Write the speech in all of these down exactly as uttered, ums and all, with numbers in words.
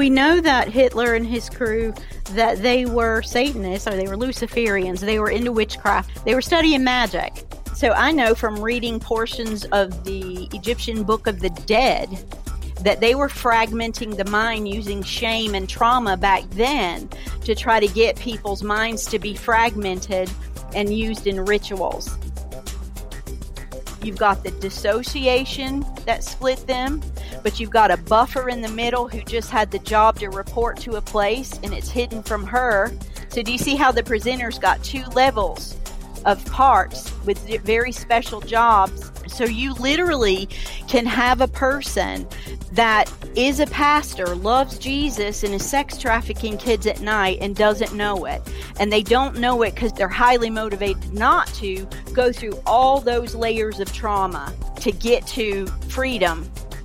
we know that Hitler and his crew, that they were Satanists, or they were Luciferians. They were into witchcraft. They were studying magic. So I know from reading portions of the Egyptian Book of the Dead that they were fragmenting the mind using shame and trauma back then to try to get people's minds to be fragmented and used in rituals. You've got the dissociation that split them, but you've got a buffer in the middle who just had the job to report to a place, and it's hidden from her. So do you see how the presenter's got two levels of parts with very special jobs? So you literally can have a person that is a pastor, loves Jesus, and is sex trafficking kids at night and doesn't know it. And they don't know it because they're highly motivated not to go through all those layers of trauma to get to freedom.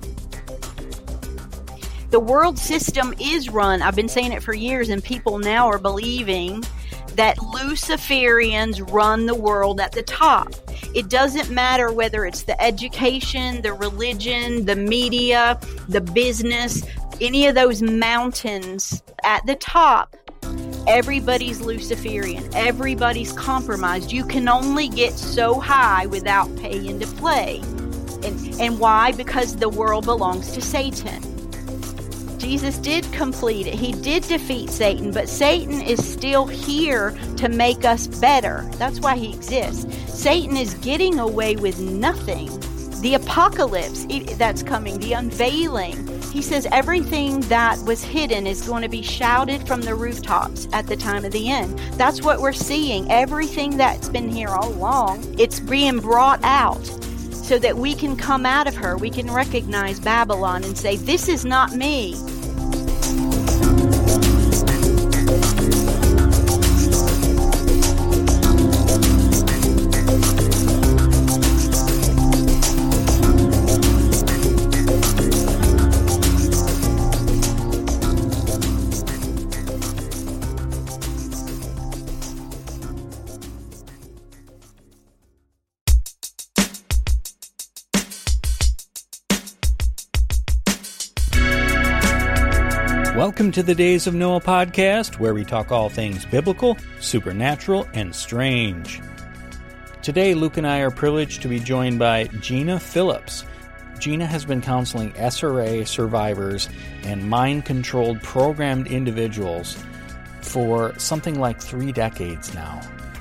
The world system is run, I've been saying it for years, and people now are believing that Luciferians run the world at the top. It doesn't matter whether it's the education, the religion, the media, the business, any of those mountains at the top. Everybody's Luciferian. Everybody's compromised. You can only get so high without paying to play. And, and why? Because the world belongs to Satan. Jesus did complete it. He did defeat Satan, but Satan is still here to make us better. That's why he exists. Satan is getting away with nothing. The apocalypse it, that's coming, the unveiling. He says everything that was hidden is going to be shouted from the rooftops at the time of the end. That's what we're seeing. Everything that's been here all along, it's being brought out so that we can come out of her. We can recognize Babylon and say, this is not me. Welcome to the Days of Noah podcast, where we talk all things biblical, supernatural, and strange. Today, Luke and I are privileged to be joined by Gina Phillips. Gina has been counseling S R A survivors and mind-controlled programmed individuals for something like three decades now.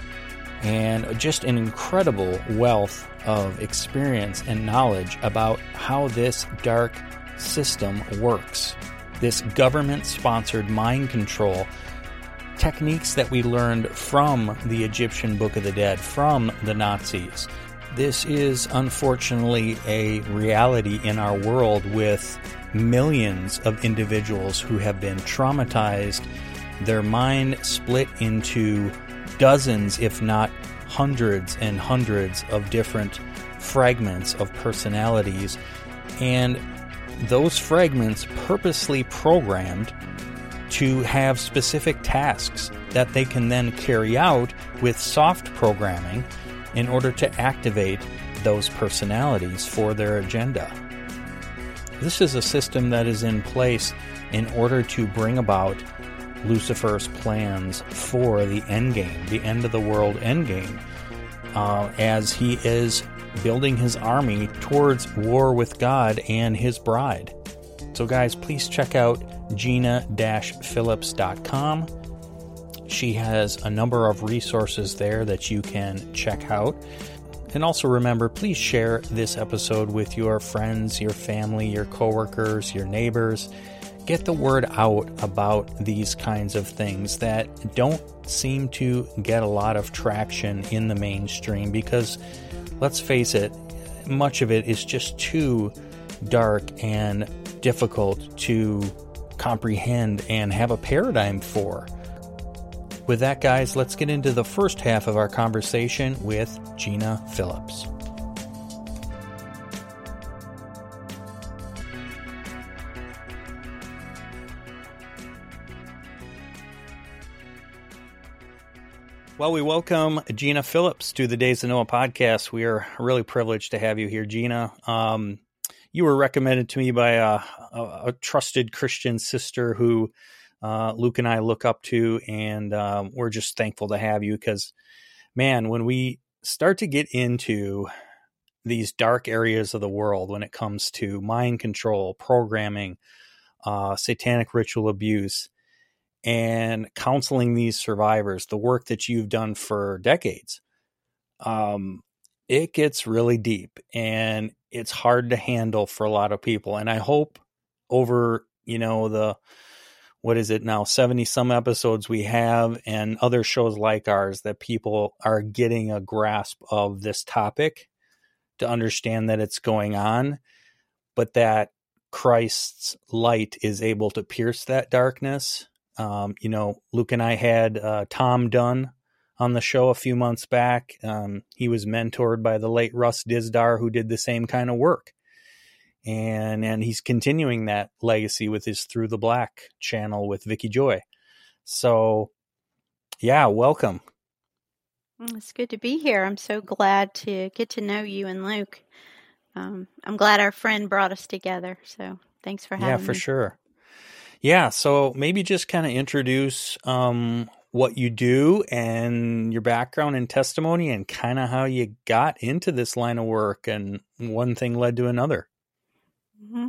And just an incredible wealth of experience and knowledge about how this dark system works. This government-sponsored mind control techniques that we learned from the Egyptian Book of the Dead, from the Nazis. This is unfortunately a reality in our world with millions of individuals who have been traumatized, their mind split into dozens, if not hundreds and hundreds of different fragments of personalities, and those fragments purposely programmed to have specific tasks that they can then carry out with soft programming in order to activate those personalities for their agenda. This is a system that is in place in order to bring about Lucifer's plans for the endgame, the end of the world endgame, uh, as he is building his army towards war with God and his bride. So guys, please check out gina dash phillips dot com. She has a number of resources there that you can check out. And also remember, please share this episode with your friends, your family, your coworkers, your neighbors. Get the word out about these kinds of things that don't seem to get a lot of traction in the mainstream, because let's face it, much of it is just too dark and difficult to comprehend and have a paradigm for. With that, guys, let's get into the first half of our conversation with Gina Phillips. Well, we welcome Gina Phillips to the Days of Noah podcast. We are really privileged to have you here, Gina. Um, you were recommended to me by a, a, a trusted Christian sister who uh, Luke and I look up to, and um, we're just thankful to have you because, man, when we start to get into these dark areas of the world when it comes to mind control, programming, uh, satanic ritual abuse, and counseling these survivors, the work that you've done for decades, um, it gets really deep and it's hard to handle for a lot of people. And I hope over, you know, the, what is it now, seventy some episodes we have and other shows like ours that people are getting a grasp of this topic to understand that it's going on, but that Christ's light is able to pierce that darkness. Um, you know, Luke and I had uh, Tom Dunn on the show a few months back. Um, he was mentored by the late Russ Dizdar, who did the same kind of work. And and he's continuing that legacy with his Through the Black channel with Vicky Joy. So, yeah, welcome. It's good to be here. I'm so glad to get to know you and Luke. Um, I'm glad our friend brought us together. So thanks for having me. Yeah, for me. sure. Yeah, so maybe just kind of introduce um, what you do and your background and testimony and kind of how you got into this line of work and one thing led to another. Mm-hmm.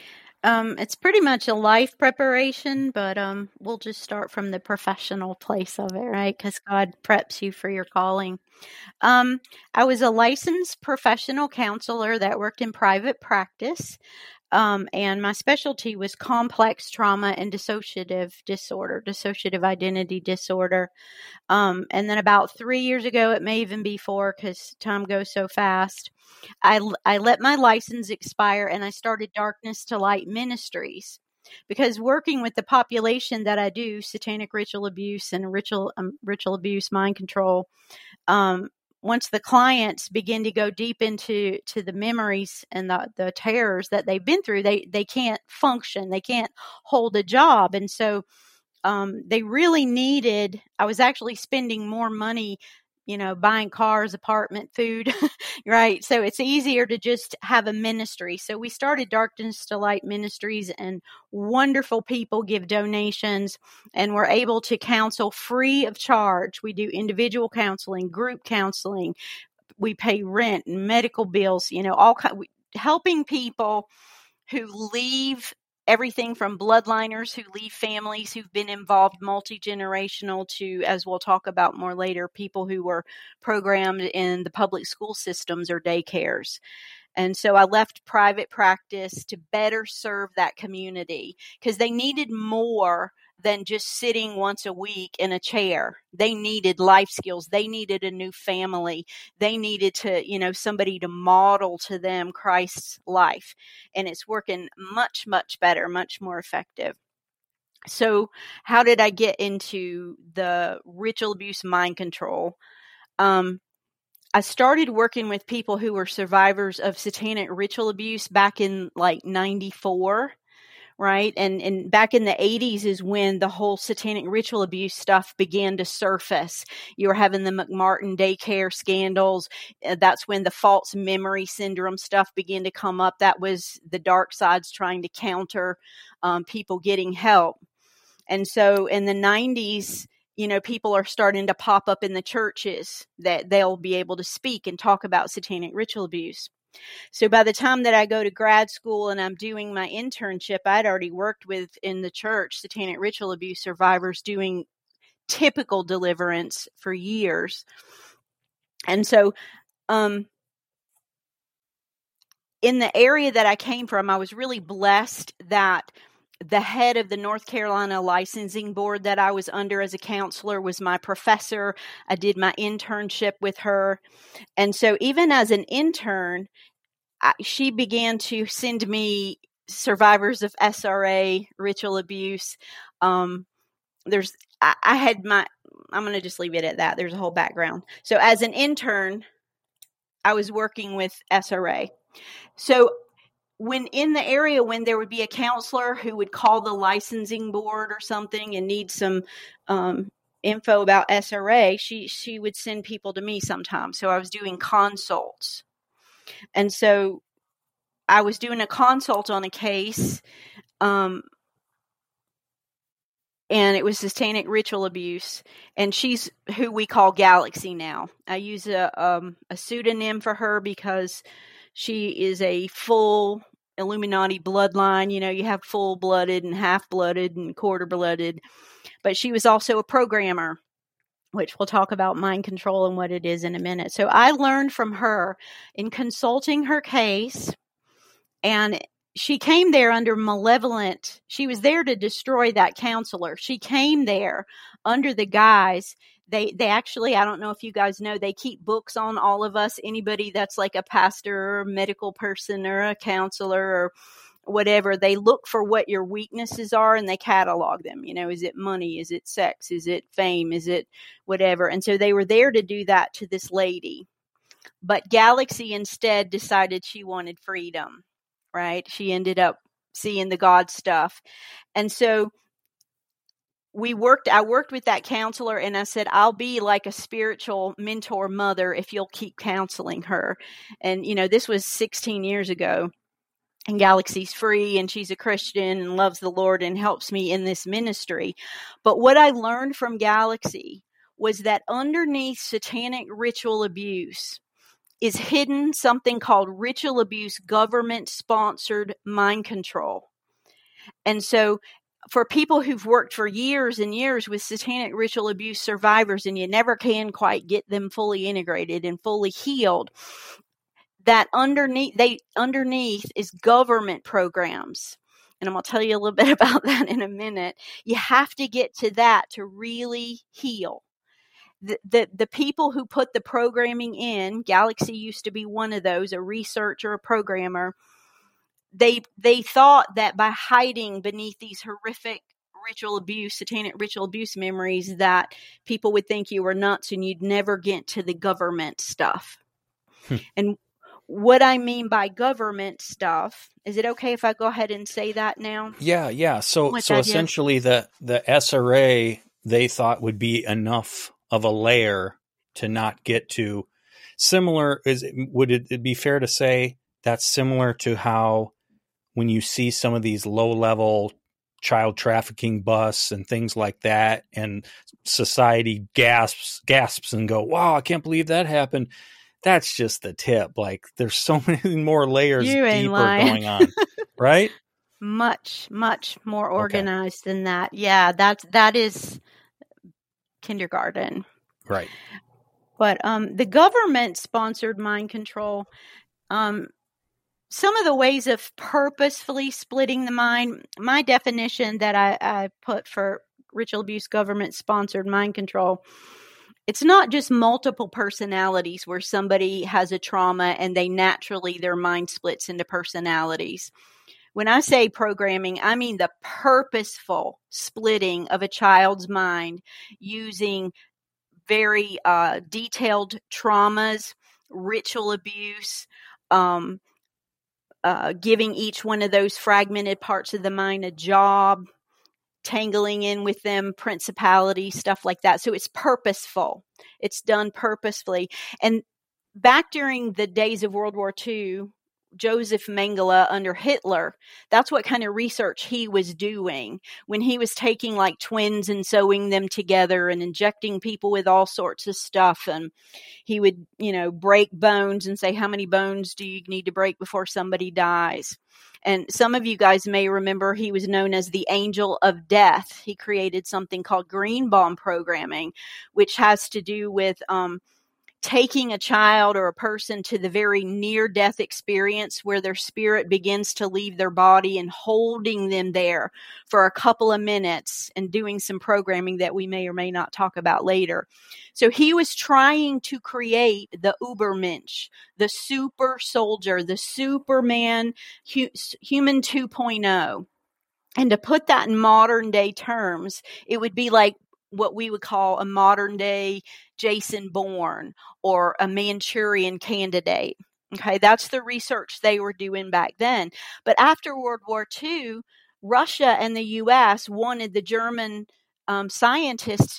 Um, it's pretty much a life preparation, but um, we'll just start from the professional place of it, right? Because God preps you for your calling. Um, I was a licensed professional counselor that worked in private practice. Um, and my specialty was complex trauma and dissociative disorder, dissociative identity disorder. Um, and then about three years ago, it may even be four because time goes so fast, I, I let my license expire and I started Darkness to Light Ministries. Because working with the population that I do, satanic ritual abuse and ritual um, ritual abuse, mind control, um, once the clients begin to go deep into to the memories and the, the terrors that they've been through, they they can't function. They can't hold a job. And so um, they really needed, I was actually spending more money, you know, buying cars, apartment, food, right? So it's easier to just have a ministry. So we started Darkness to Light Ministries, and wonderful people give donations, and we're able to counsel free of charge. We do individual counseling, group counseling. We pay rent and medical bills, you know, all kind, helping people who leave everything from bloodliners who leave families who've been involved multi-generational to, as we'll talk about more later, people who were programmed in the public school systems or daycares. And so I left private practice to better serve that community because they needed more than just sitting once a week in a chair. They needed life skills. They needed a new family. They needed to, you know, somebody to model to them Christ's life. And it's working much, much better, much more effective. So how did I get into the ritual abuse mind control? Um, I started working with people who were survivors of satanic ritual abuse back in like ninety-four. Right. And and back in the eighties is when the whole satanic ritual abuse stuff began to surface. You were having the McMartin daycare scandals. Uh, that's when the false memory syndrome stuff began to come up. That was the dark sides trying to counter um, people getting help. And so in the nineties, you know, people are starting to pop up in the churches that they'll be able to speak and talk about satanic ritual abuse. So by the time that I go to grad school and I'm doing my internship, I'd already worked with in the church satanic ritual abuse survivors doing typical deliverance for years. And so um, in the area that I came from, I was really blessed that the head of the North Carolina licensing board that I was under as a counselor was my professor. I did my internship with her. And so even as an intern, I, she began to send me survivors of S R A, ritual abuse. Um, there's, I, I had my, I'm going to just leave it at that. There's a whole background. So as an intern, I was working with S R A. So when in the area, when there would be a counselor who would call the licensing board or something and need some um, info about S R A, she she would send people to me sometimes. So I was doing consults. And so I was doing a consult on a case, um, and it was satanic ritual abuse, and she's who we call Galaxy now. I use a um, a pseudonym for her because she is a full Illuminati bloodline. You know, you have full-blooded and half-blooded and quarter-blooded, but she was also a programmer, which we'll talk about mind control and what it is in a minute. So I learned from her in consulting her case, and she came there under malevolent, she was there to destroy that counselor. She came there under the guise, they they actually, I don't know if you guys know, they keep books on all of us, anybody that's like a pastor or a medical person or a counselor or whatever. They look for what your weaknesses are and they catalog them. You know, is it money? Is it sex? Is it fame? Is it whatever? And so they were there to do that to this lady. But Galaxy instead decided she wanted freedom. Right? She ended up seeing the God stuff. And so we worked, I worked with that counselor and I said, I'll be like a spiritual mentor mother if you'll keep counseling her. And, you know, this was sixteen years ago, and Galaxy's free and she's a Christian and loves the Lord and helps me in this ministry. But what I learned from Galaxy was that underneath satanic ritual abuse is hidden something called ritual abuse, government-sponsored mind control. And so for people who've worked for years and years with satanic ritual abuse survivors, and you never can quite get them fully integrated and fully healed, that underneath they underneath is government programs. And I'm going to tell you a little bit about that in a minute. You have to get to that to really heal. The, the the people who put the programming in, Galaxy used to be one of those, a researcher, a programmer. They they thought that by hiding beneath these horrific ritual abuse, satanic ritual abuse memories, that people would think you were nuts and you'd never get to the government stuff. Hmm. And what I mean by government stuff, is it okay if I go ahead and say that now? Yeah, yeah. So so essentially the, the S R A, they thought would be enough of a layer to not get to. Similar, is would it be fair to say that's similar to how when you see some of these low-level child trafficking busts and things like that, and society gasps gasps and go, wow, I can't believe that happened. That's just the tip. Like, there's so many more layers you deeper going on, right? Much, much more organized okay. than that. Yeah, that's, that is kindergarten. Right. But um, the government-sponsored mind control, um, some of the ways of purposefully splitting the mind, my definition that I, I put for ritual abuse government-sponsored mind control, it's not just multiple personalities where somebody has a trauma and they naturally, their mind splits into personalities. When I say programming, I mean the purposeful splitting of a child's mind using very uh, detailed traumas, ritual abuse, um, uh, giving each one of those fragmented parts of the mind a job, tangling in with them, principality, stuff like that. So it's purposeful. It's done purposefully. And back during the days of World War Two, Joseph Mengele under Hitler, that's what kind of research he was doing when he was taking like twins and sewing them together and injecting people with all sorts of stuff. And he would, you know, break bones and say, how many bones do you need to break before somebody dies? And some of you guys may remember he was known as the Angel of Death. He created something called green bomb programming, which has to do with um, taking a child or a person to the very near-death experience where their spirit begins to leave their body and holding them there for a couple of minutes and doing some programming that we may or may not talk about later. So he was trying to create the Ubermensch, the super soldier, the Superman, hu- human two point oh. And to put that in modern day terms, it would be like what we would call a modern day Jason Bourne or a Manchurian Candidate. Okay, that's the research they were doing back then. But after World War Two, Russia and the U S wanted the German um, scientists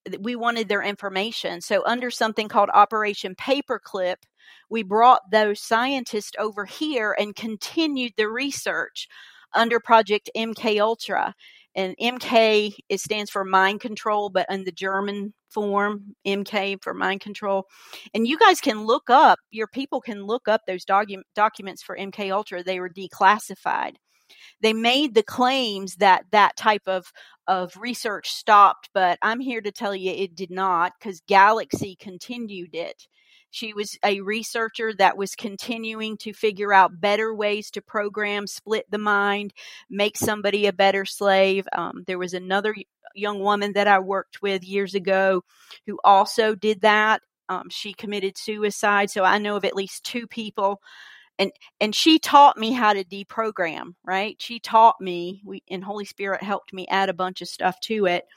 we wanted their information. So under something called Operation Paperclip, we brought those scientists over here and continued the research under Project M K Ultra. And M K, it stands for mind control, but in the German form, M K for mind control. And you guys can look up, your people can look up those docu- documents for M K Ultra. They were declassified. They made the claims that that type of, of research stopped, but I'm here to tell you it did not, because Galaxy continued it. She was a researcher that was continuing to figure out better ways to program, split the mind, make somebody a better slave. Um, there was another young woman that I worked with years ago who also did that. Um, she committed suicide. So I know of at least two people. And and she taught me how to deprogram, right? She taught me, we, and Holy Spirit helped me add a bunch of stuff to it.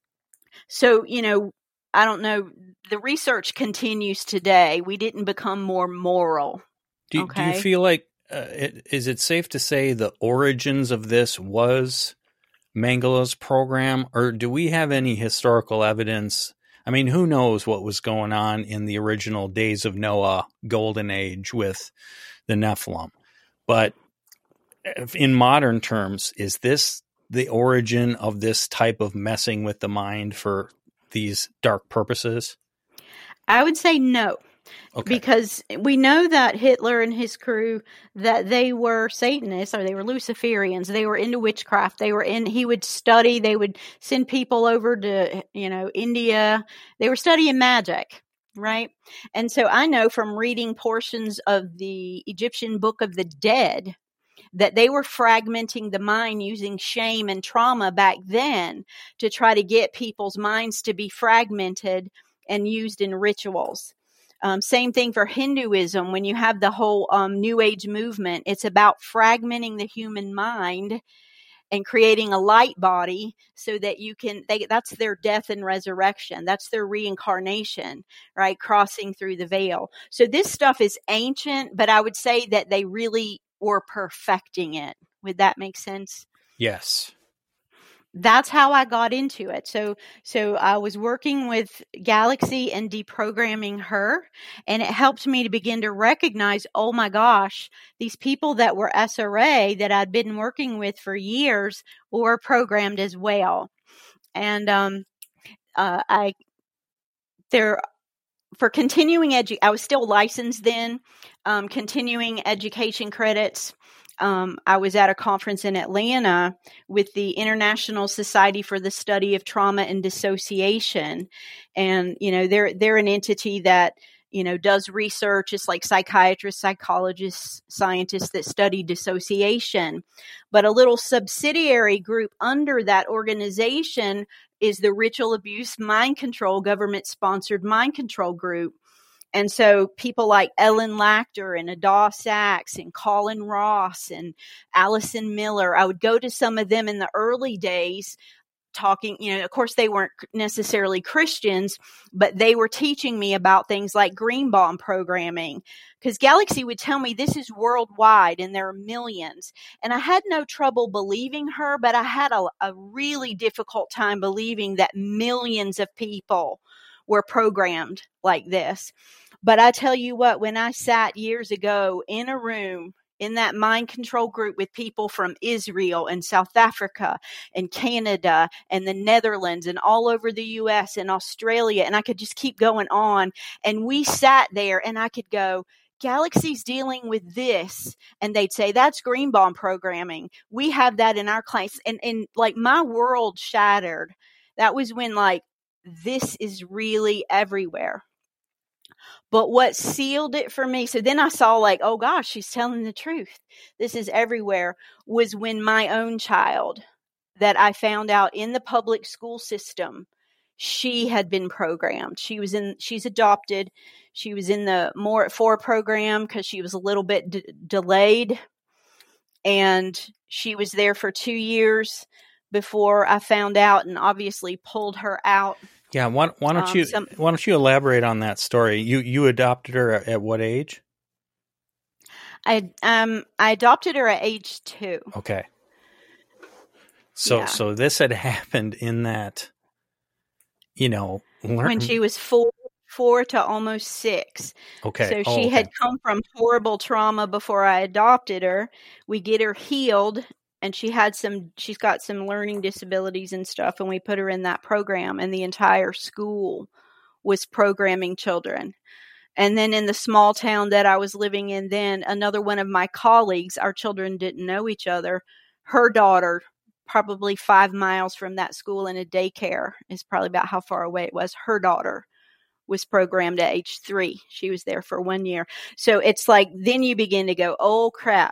So, you know, I don't know, the research continues today. We didn't become more moral. Do, okay? do you feel like, uh, it, is it safe to say the origins of this was Mengele's program, or do we have any historical evidence? I mean, who knows what was going on in the original Days of Noah golden age with the Nephilim. But in modern terms, is this the origin of this type of messing with the mind for these dark purposes? I would say no. Okay. Because we know that Hitler and his crew, that they were Satanists, or they were Luciferians. They were into witchcraft. They were in, he would study, they would send people over to, you know, India. They were studying magic, right? And so I know from reading portions of the Egyptian Book of the Dead that they were fragmenting the mind using shame and trauma back then to try to get people's minds to be fragmented and used in rituals. Um, same thing for Hinduism. When you have the whole um, New Age movement, it's about fragmenting the human mind and creating a light body so that you can, they, that's their death and resurrection. That's their reincarnation, right? Crossing through the veil. So this stuff is ancient, but I would say that they really were perfecting it. Would that make sense? Yes. That's how I got into it. So, so I was working with Galaxy and deprogramming her, and it helped me to begin to recognize, oh my gosh, these people that were S R A that I'd been working with for years were programmed as well. And, um, uh, I, there, for continuing edu, I was still licensed then, um, continuing education credits. Um, I was at a conference in Atlanta with the International Society for the Study of Trauma and Dissociation. And, you know, they're, they're an entity that, you know, does research. It's like psychiatrists, psychologists, scientists that study dissociation. But a little subsidiary group under that organization is the Ritual Abuse Mind Control, government-sponsored mind control group. And so people like Ellen Lachter and Ada Sachs and Colin Ross and Allison Miller, I would go to some of them in the early days talking, you know, of course they weren't necessarily Christians, but they were teaching me about things like green bomb programming, because Galaxy would tell me this is worldwide and there are millions. And I had no trouble believing her, but I had a, a really difficult time believing that millions of people were programmed like this. But I tell you what, when I sat years ago in a room in that mind control group with people from Israel and South Africa and Canada and the Netherlands and all over the U S and Australia, and I could just keep going on, and we sat there and I could go, Galaxy's dealing with this. And they'd say, that's green bomb programming. We have that in our class. And, and like my world shattered. That was when like, this is really everywhere. But what sealed it for me, so then I saw like, oh gosh, she's telling the truth. This is everywhere, was when my own child that I found out in the public school system, she had been programmed. She was in, she's adopted. She was in the More at Four program because she was a little bit d- delayed. And she was there for two years before I found out and obviously pulled her out. Yeah, why, why don't um, you some, why don't you elaborate on that story? You you adopted her at, at what age? I um I adopted her at age two. Okay. So yeah. so this had happened in that you know, learn when she was four, four to almost six. Okay. So Oh, she okay. had come from horrible trauma before I adopted her. We get her healed, and she had some, she's got some learning disabilities and stuff, and we put her in that program, and the entire school was programming children. And then in the small town that I was living in then, another one of my colleagues, our children didn't know each other, her daughter, probably five miles from that school in a daycare, is probably about how far away it was, her daughter was programmed at age three. She was there for one year. So it's like, then you begin to go, oh crap.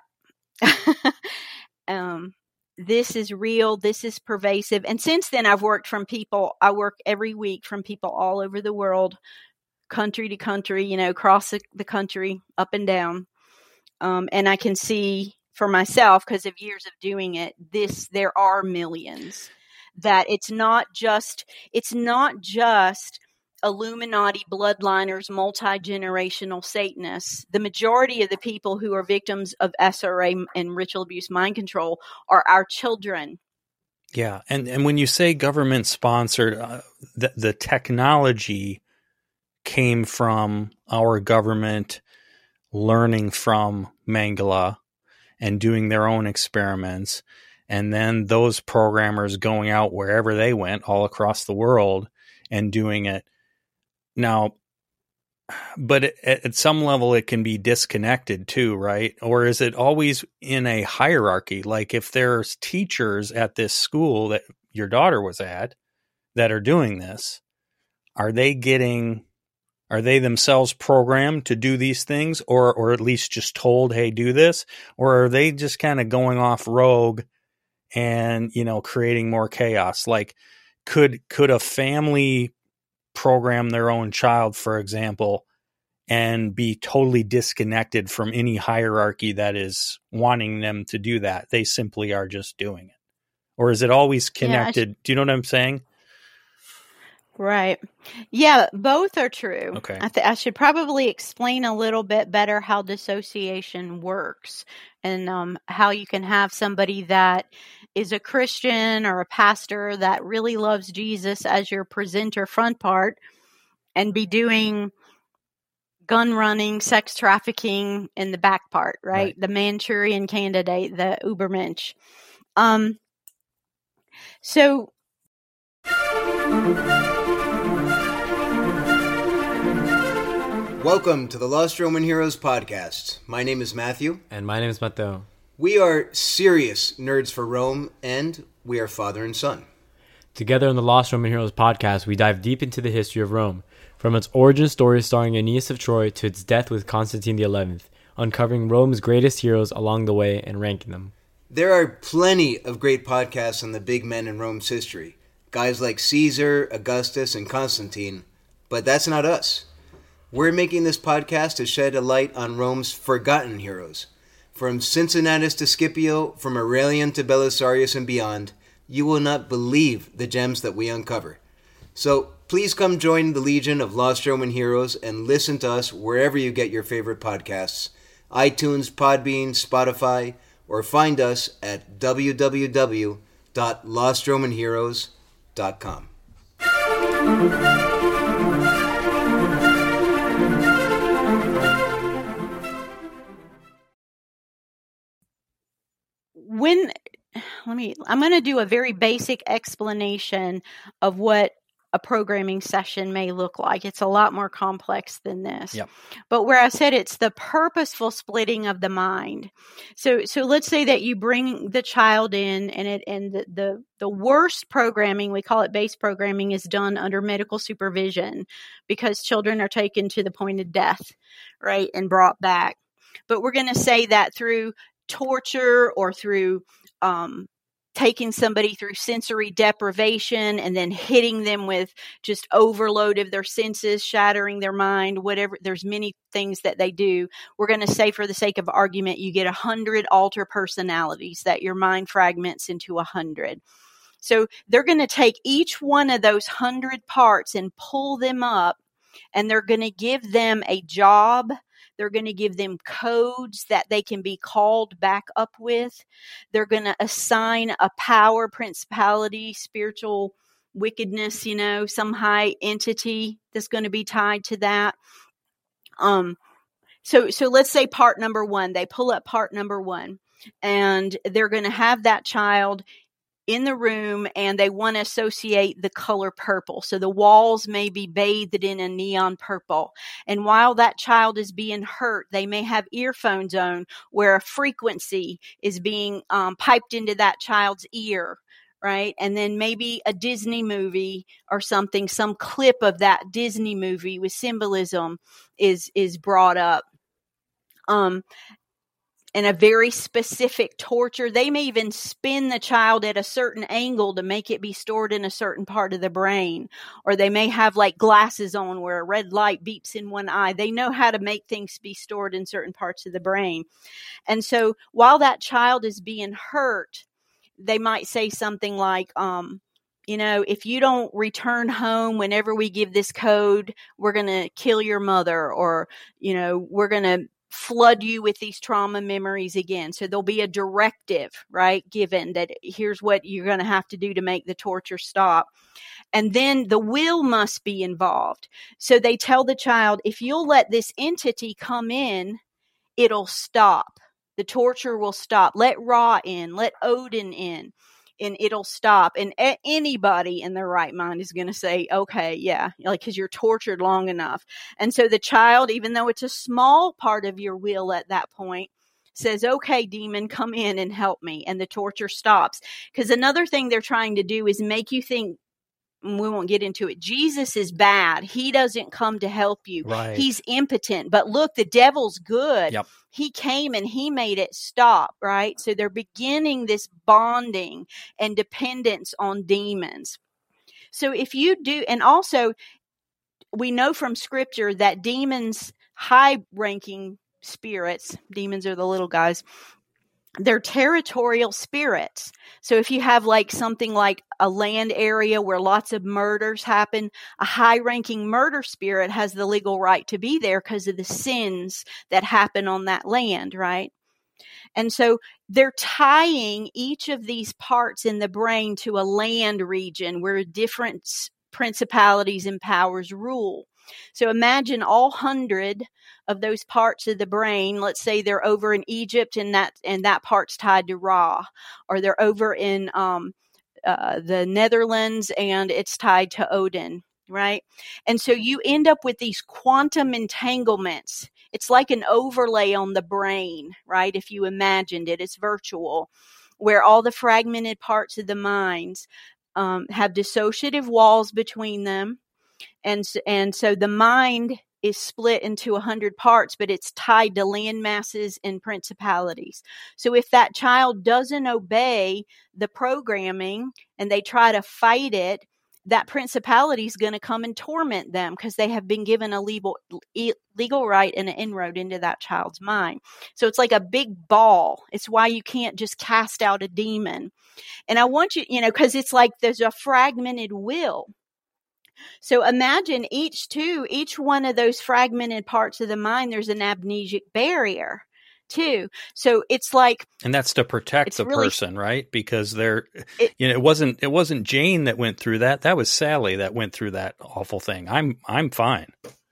um, this is real. This is pervasive. And since then I've worked from people, I work every week from people all over the world, country to country, you know, across the, the country, up and down. Um, and I can see for myself, because of years of doing it, this, there are millions that it's not just, it's not just Illuminati bloodliners, multi-generational Satanists. The majority of the people who are victims of S R A and ritual abuse mind control are our children. Yeah. And, and when you say government sponsored, uh, the, the technology came from our government learning from Mangala and doing their own experiments. And then those programmers going out wherever they went all across the world and doing it. Now, but at, at some level it can be disconnected too, right? Or is it always in a hierarchy? Like if there's teachers at this school that your daughter was at that are doing this, are they getting, are they themselves programmed to do these things, or, or at least just told, hey, do this? Or are they just kind of going off rogue and, you know, creating more chaos? Like could, could a family program their own child, for example, and be totally disconnected from any hierarchy that is wanting them to do that? They simply are just doing it. Or is it always connected? Yeah, sh- do you know what I'm saying? Right. Yeah, both are true. Okay. I, th- I should probably explain a little bit better how dissociation works, and um, how you can have somebody that is a Christian or a pastor that really loves Jesus as your presenter front part and be doing gun running, sex trafficking in the back part, right? right. The Manchurian candidate, the Ubermensch. Um, so... Welcome to the Lost Roman Heroes podcast. My name is Matthew. And my name is Matteo. We are serious nerds for Rome, and we are father and son. Together on the Lost Roman Heroes podcast, we dive deep into the history of Rome, from its origin story starring Aeneas of Troy to its death with Constantine the eleventh, uncovering Rome's greatest heroes along the way and ranking them. There are plenty of great podcasts on the big men in Rome's history. Guys like Caesar, Augustus, and Constantine. But that's not us. We're making this podcast to shed a light on Rome's forgotten heroes. From Cincinnatus to Scipio, from Aurelian to Belisarius and beyond, you will not believe the gems that we uncover. So please come join the legion of Lost Roman Heroes and listen to us wherever you get your favorite podcasts, iTunes, Podbean, Spotify, or find us at w w w dot lost roman heroes dot com. When, let me, I'm going to do a very basic explanation of what a programming session may look like. It's a lot more complex than this. Yep. But where I said it's the purposeful splitting of the mind. So, so let's say that you bring the child in, and it, and the, the, the worst programming, we call it base programming, is done under medical supervision because children are taken to the point of death, right, and brought back. But we're going to say that through torture or through um, taking somebody through sensory deprivation and then hitting them with just overload of their senses, shattering their mind, whatever. There's many things that they do. We're going to say, for the sake of argument, you get a hundred alter personalities, that your mind fragments into a hundred. So they're going to take each one of those hundred parts and pull them up, and they're going to give them a job. They're going to give them codes that they can be called back up with. They're going to assign a power, principality, spiritual wickedness, you know, some high entity that's going to be tied to that. Um, so, so let's say part number one, they pull up part number one, and they're going to have that child in the room, and they want to associate the color purple. So the walls may be bathed in a neon purple. And while that child is being hurt, they may have earphones on where a frequency is being um, piped into that child's ear, right? And then maybe a Disney movie or something, some clip of that Disney movie with symbolism is, is brought up. Um, And a very specific torture. They may even spin the child at a certain angle to make it be stored in a certain part of the brain. Or they may have like glasses on where a red light beeps in one eye. They know how to make things be stored in certain parts of the brain. And so while that child is being hurt, they might say something like, um, you know, if you don't return home whenever we give this code, we're going to kill your mother. Or, you know, we're going to flood you with these trauma memories again. So there'll be a directive, right, given that here's what you're going to have to do to make the torture stop. And then the will must be involved. So they tell the child, if you'll let this entity come in, it'll stop. The torture will stop. Let Ra in, let Odin in, and it'll stop. And a- anybody in their right mind is going to say, okay, yeah, like, because you're tortured long enough. And so the child, even though it's a small part of your will at that point, says, okay, demon, come in and help me. And the torture stops. Because another thing they're trying to do is make you think, we won't get into it, Jesus is bad. He doesn't come to help you. Right. He's impotent. But look, the devil's good. Yep. He came and he made it stop, right? So they're beginning this bonding and dependence on demons. So if you do, and also we know from scripture that demons, high-ranking spirits, demons are the little guys, they're territorial spirits. So if you have like something like a land area where lots of murders happen, a high-ranking murder spirit has the legal right to be there because of the sins that happen on that land, right? And so they're tying each of these parts in the brain to a land region where different principalities and powers rule. So imagine all hundred of those parts of the brain. Let's say they're over in Egypt, and that and that part's tied to Ra, or they're over in um, uh, the Netherlands, and it's tied to Odin, right? And so you end up with these quantum entanglements. It's like an overlay on the brain, right? If you imagined it, it's virtual, where all the fragmented parts of the minds um, have dissociative walls between them. And, and so the mind is split into a hundred parts, but it's tied to land masses and principalities. So if that child doesn't obey the programming and they try to fight it, that principality is going to come and torment them because they have been given a legal, legal right and an inroad into that child's mind. So it's like a big ball. It's why you can't just cast out a demon. And I want you, you know, because it's like there's a fragmented will. So imagine each two, each one of those fragmented parts of the mind, there's an amnesic barrier too. So it's like, and that's to protect the really, person, right? Because they're, it, you know, it wasn't, it wasn't Jane that went through that. That was Sally that went through that awful thing. I'm, I'm fine.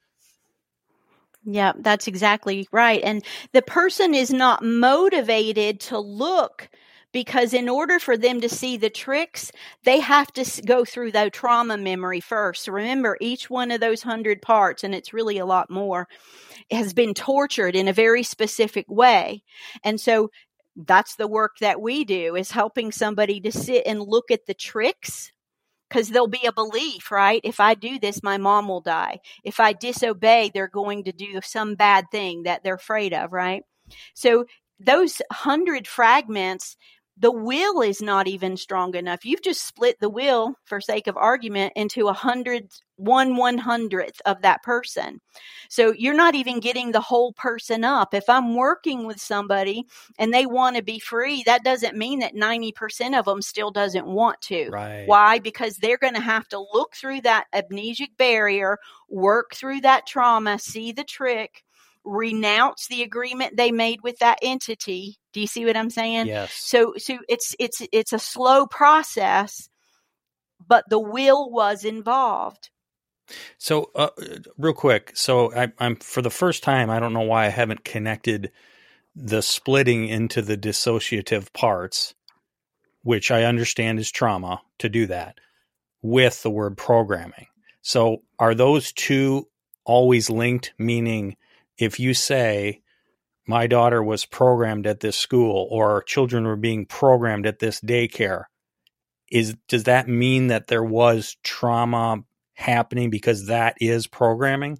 Yeah, that's exactly right. And the person is not motivated to look, because in order for them to see the tricks, they have to go through the trauma memory first. So remember, each one of those hundred parts, and it's really a lot more, has been tortured in a very specific way. And so that's the work that we do, is helping somebody to sit and look at the tricks, because there'll be a belief, right? If I do this, my mom will die. If I disobey, they're going to do some bad thing that they're afraid of, right? So those hundred fragments, the will is not even strong enough. You've just split the will, for sake of argument, into a hundred, one one hundredth of that person. So you're not even getting the whole person up. If I'm working with somebody and they want to be free, that doesn't mean that ninety percent of them still doesn't want to. Right. Why? Because they're going to have to look through that amnesic barrier, work through that trauma, see the trick, renounce the agreement they made with that entity. Do you see what I'm saying? Yes. So, so it's, it's, it's a slow process, but the will was involved. So, uh, real quick, so I, I'm for the first time, I don't know why I haven't connected the splitting into the dissociative parts, which I understand is trauma, to do that, with the word programming. So are those two always linked? Meaning, if you say, my daughter was programmed at this school, or children were being programmed at this daycare, is does that mean that there was trauma happening because that is programming?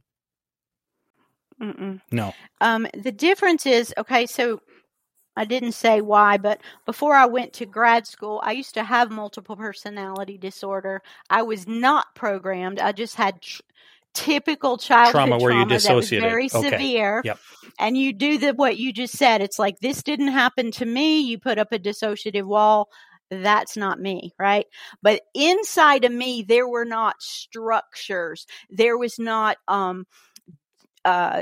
Mm-mm. No. Um, the difference is, okay, so I didn't say why, but before I went to grad school, I used to have multiple personality disorder. I was not programmed. I just had tr- typical childhood Trauma trauma, where you that was dissociated. very Okay. severe. Yep. And you do the what you just said. It's like, this didn't happen to me. You put up a dissociative wall. That's not me, right? But inside of me, there were not structures. There was not um uh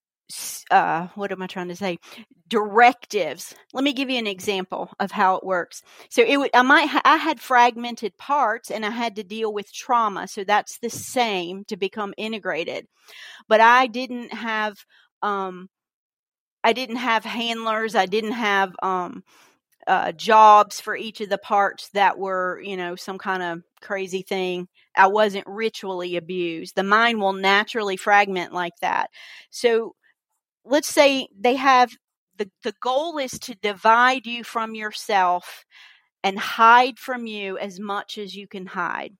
uh what am I trying to say? directives. Let me give you an example of how it works. So it would, I might, ha- I had fragmented parts and I had to deal with trauma. So that's the same to become integrated, but I didn't have, um, I didn't have handlers. I didn't have, um, uh, jobs for each of the parts that were, you know, some kind of crazy thing. I wasn't ritually abused. The mind will naturally fragment like that. So let's say they have, The, the goal is to divide you from yourself and hide from you as much as you can hide.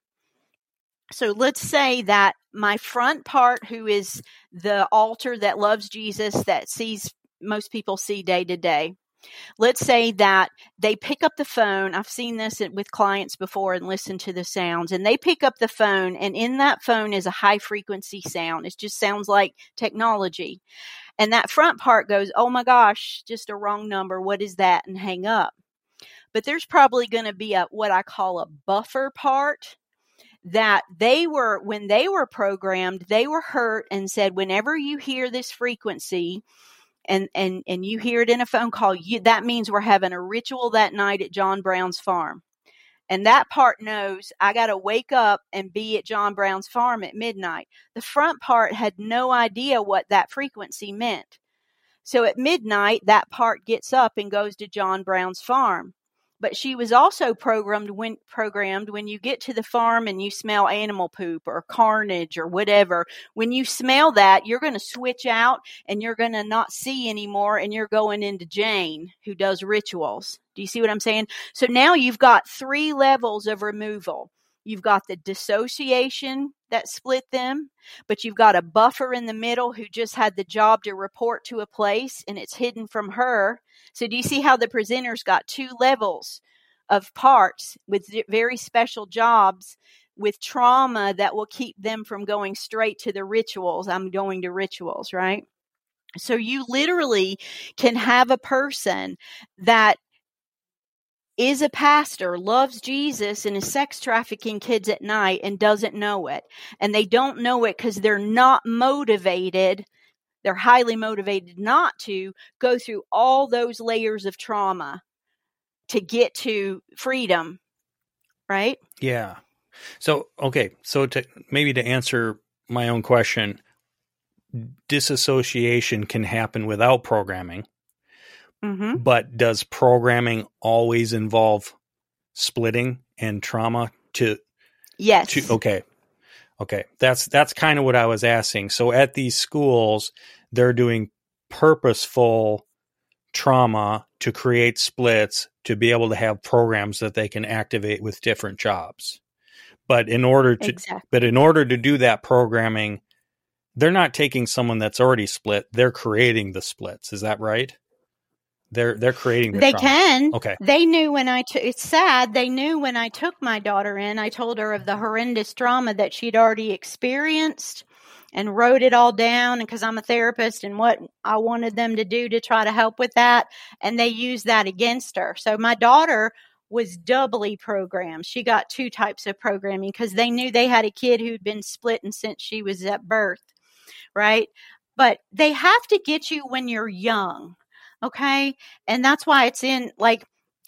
So let's say that my front part, who is the altar that loves Jesus, that sees most people see day to day. Let's say that they pick up the phone. I've seen this with clients before and listened to the sounds, and they pick up the phone, and in that phone is a high frequency sound. It just sounds like technology. And that front part goes, oh my gosh, just a wrong number. What is that? And hang up. But there's probably going to be a, what I call a buffer part, that they were, when they were programmed, they were hurt and said, whenever you hear this frequency and, and, and you hear it in a phone call, you, that means we're having a ritual that night at John Brown's farm. And that part knows I got to wake up and be at John Brown's farm at midnight. The front part had no idea what that frequency meant. So at midnight, that part gets up and goes to John Brown's farm. But she was also programmed when, programmed when you get to the farm and you smell animal poop or carnage or whatever. When you smell that, you're going to switch out and you're going to not see anymore, and you're going into Jane, who does rituals. Do you see what I'm saying? So now you've got three levels of removal. You've got the dissociation that split them, but you've got a buffer in the middle who just had the job to report to a place, and it's hidden from her. So do you see how the presenter's got two levels of parts with very special jobs with trauma that will keep them from going straight to the rituals? I'm going to rituals, right? So you literally can have a person that is a pastor, loves Jesus, and is sex trafficking kids at night and doesn't know it. And they don't know it because they're not motivated. They're highly motivated not to go through all those layers of trauma to get to freedom, right? Yeah. So, okay. So to maybe to answer my own question, disassociation can happen without programming. Mm-hmm. But does programming always involve splitting and trauma to? Yes. To, okay. Okay. That's, that's kind of what I was asking. So at these schools, they're doing purposeful trauma to create splits to be able to have programs that they can activate with different jobs. But in order to, exactly. but in order to do that programming, they're not taking someone that's already split. They're creating the splits. Is that right? They're they're creating the They trauma. can. Okay. They knew when I took, it's sad, they knew when I took my daughter in, I told her of the horrendous trauma that she'd already experienced and wrote it all down, and because I'm a therapist and what I wanted them to do to try to help with that, and they used that against her. So my daughter was doubly programmed. She got two types of programming because they knew they had a kid who'd been splitting since she was at birth, right? But they have to get you when you're young. Okay. And that's why it's in, like,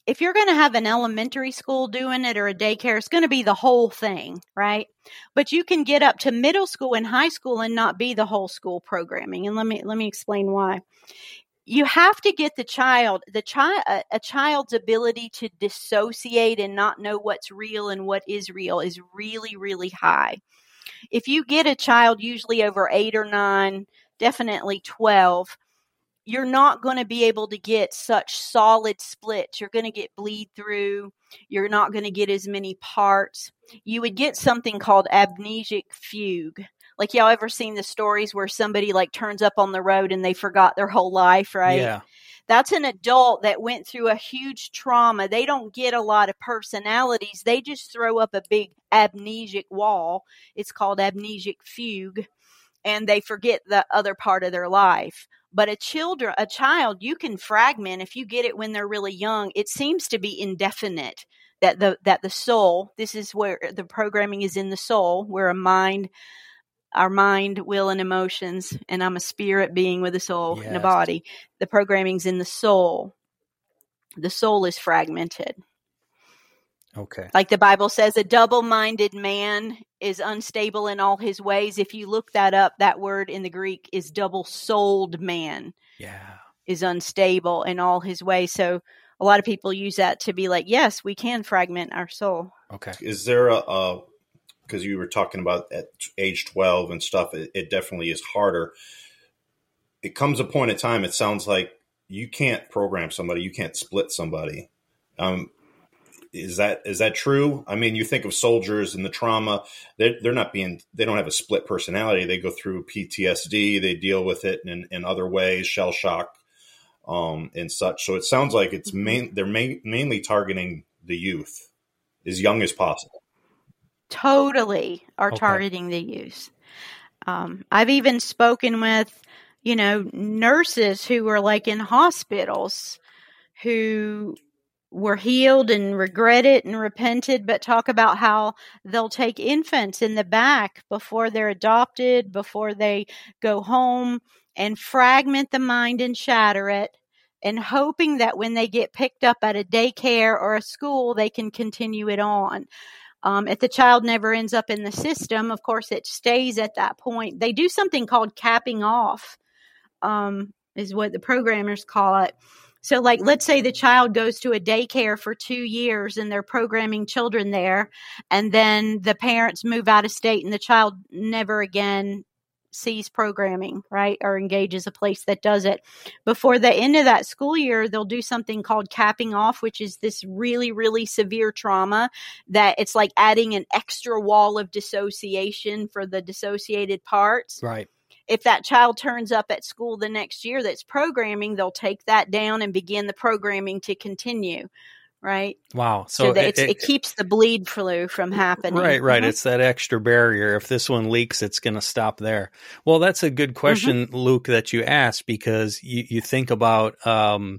if you're going to have an elementary school doing it or a daycare, it's going to be the whole thing, right? But you can get up to middle school and high school and not be the whole school programming. And let me let me explain why. You have to get the child, the child, a, a child's ability to dissociate and not know what's real and what is real is really, really high. If you get a child usually over eight or nine, definitely twelve, you're not going to be able to get such solid splits. You're going to get bleed through. You're not going to get as many parts. You would get something called amnesic fugue. Like, y'all ever seen the stories where somebody like turns up on the road and they forgot their whole life, right? Yeah. That's an adult that went through a huge trauma. They don't get a lot of personalities. They just throw up a big amnesic wall. It's called amnesic fugue. And they forget the other part of their life. But a children, a child, you can fragment if you get it when they're really young. It seems to be indefinite. That the that the soul, this is where the programming is in the soul, where a mind, our mind, will, and emotions, and I'm a spirit being with a soul Yes. and a body. The programming's in the soul. The soul is fragmented. Okay. Like the Bible says, a double-minded man is unstable in all his ways. If you look that up, that word in the Greek is double-souled man Yeah. is unstable in all his ways. So a lot of people use that to be like, yes, we can fragment our soul. Okay. Is there a, a because you were talking about at age twelve and stuff, it, it definitely is harder. It comes a point in time, it sounds like you can't program somebody, you can't split somebody. Um, is that is that true? I mean, you think of soldiers and the trauma, they're, they're not being, they don't have a split personality. They go through P T S D, they deal with it in, in other ways, shell shock um, and such. So it sounds like it's main, they're main, mainly targeting the youth as young as possible. Totally are Okay. targeting the youth. Um, I've even spoken with, you know, nurses who were like in hospitals who were healed and regret it and repented, but talk about how they'll take infants in the back before they're adopted, before they go home, and fragment the mind and shatter it, and hoping that when they get picked up at a daycare or a school, they can continue it on. Um, if the child never ends up in the system, of course, it stays at that point. They do something called capping off, um, is what the programmers call it. So, like, let's say the child goes to a daycare for two years and they're programming children there, and then the parents move out of state and the child never again sees programming, right, or engages a place that does it. Before the end of that school year, they'll do something called capping off, which is this really, really severe trauma that it's like adding an extra wall of dissociation for the dissociated parts. Right. If that child turns up at school the next year that's programming, they'll take that down and begin the programming to continue, right? Wow. So, So, that it, it's, it- it keeps the bleed flow from happening. right, right. Mhm. It's that extra barrier. If this one leaks, it's going to stop there. Well, that's a good question, Luke, that you asked, because you, you think about, um,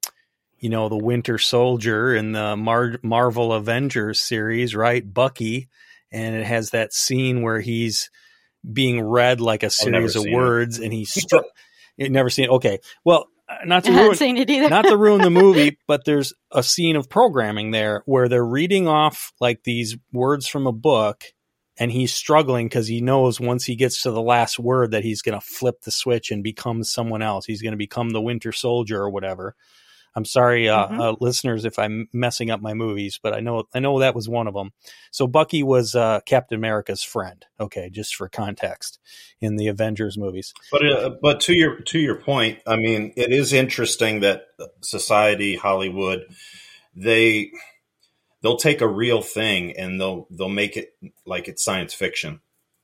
you know, the Winter Soldier in the Mar- Marvel Avengers series, right? Bucky. And it has that scene where he's being read like a series of seen it. words, and he's str- you never seen it. Okay. Well, uh, not to I haven't ruin, seen it either. not to ruin the movie, but there's a scene of programming there where they're reading off like these words from a book, and he's struggling because he knows once he gets to the last word that he's going to flip the switch and become someone else. He's going to become the Winter Soldier or whatever. I'm sorry, uh, Mhm. uh, listeners, if I'm messing up my movies, but I know I know that was one of them. So Bucky was uh, Captain America's friend. Okay, just for context, in the Avengers movies. But uh, but to your to your point, I mean, it is interesting that society, Hollywood, they they'll take a real thing and they'll they'll make it like it's science fiction,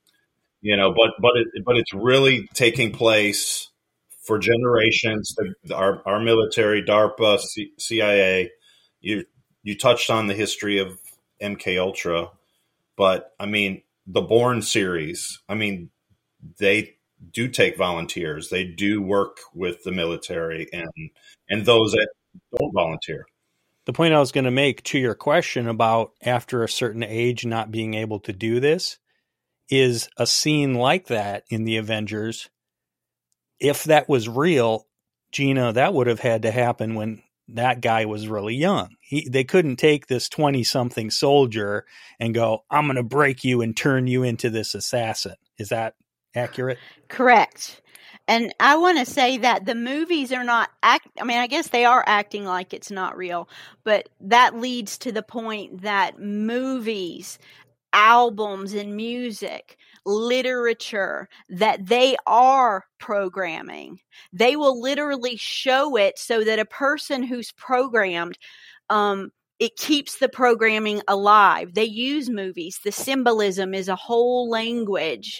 you know. But but it, but it's really taking place for generations. The, our our military, DARPA, C, C I A. You you touched on the history of M K Ultra, but I mean the Bourne series. I mean they do take volunteers. They do work with the military and and those that don't volunteer. The point I was going to make to your question about after a certain age not being able to do this is a scene like that in the Avengers. If that was real, Gina, that would have had to happen when that guy was really young. He, they couldn't take this twenty-something soldier and go, I'm going to break you and turn you into this assassin. Is that accurate? Correct. And I want to say that the movies are not act. I mean, I guess they are acting like it's not real, but that leads to the point that movies, albums and music, literature, that they are programming. They will literally show it so that a person who's programmed, um, it keeps the programming alive. They use movies. The symbolism is a whole language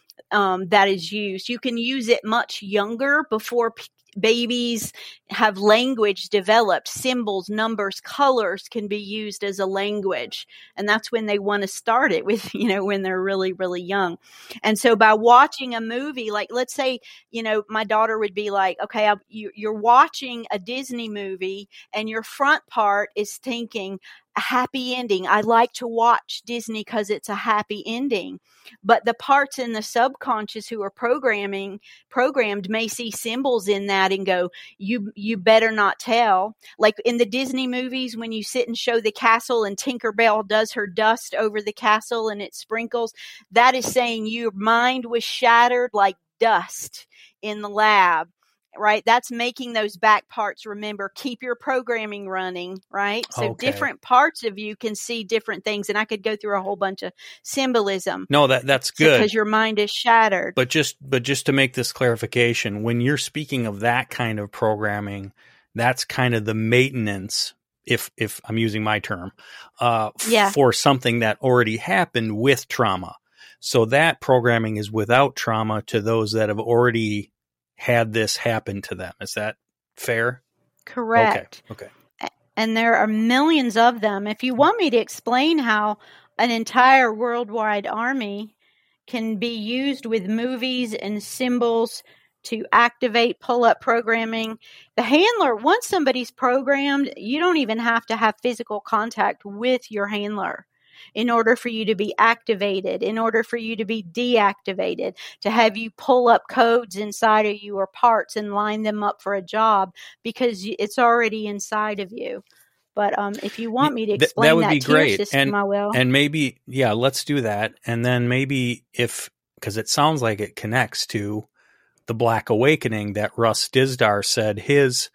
Um, that is used. You can use it much younger before p- babies have language developed. Symbols, numbers, colors can be used as a language. And that's when they want to start it with, you know, when they're really, really young. And so by watching a movie, like let's say, you know, my daughter would be like, okay, I, you, you're watching a Disney movie and your front part is thinking, a happy ending. I like to watch Disney because it's a happy ending. But the parts in the subconscious who are programming programmed may see symbols in that and go, you you better not tell. Like in the Disney movies, when you sit and show the castle and Tinkerbell does her dust over the castle and it sprinkles, that is saying your mind was shattered like dust in the lab. Right? That's making those back parts remember, keep your programming running, right? So Okay. different parts of you can see different things. And I could go through a whole bunch of symbolism. No, that that's good. Because your mind is shattered. But just but just to make this clarification, when you're speaking of that kind of programming, that's kind of the maintenance, if if I'm using my term, uh, f- Yeah. for something that already happened with trauma. So that programming is without trauma to those that have already had this happen to them. Is that fair? Correct. Okay. And there are millions of them. If you want me to explain how an entire worldwide army can be used with movies and symbols to activate pull-up programming, the handler, once somebody's programmed, you don't even have to have physical contact with your handler in order for you to be activated, in order for you to be deactivated, to have you pull up codes inside of you or parts and line them up for a job, because it's already inside of you. But um, if you want me to Th- explain that would that be tier great. system, And I will. and maybe yeah, let's do that. And then maybe if because it sounds like it connects to the Black Awakening that Russ Dizdar said his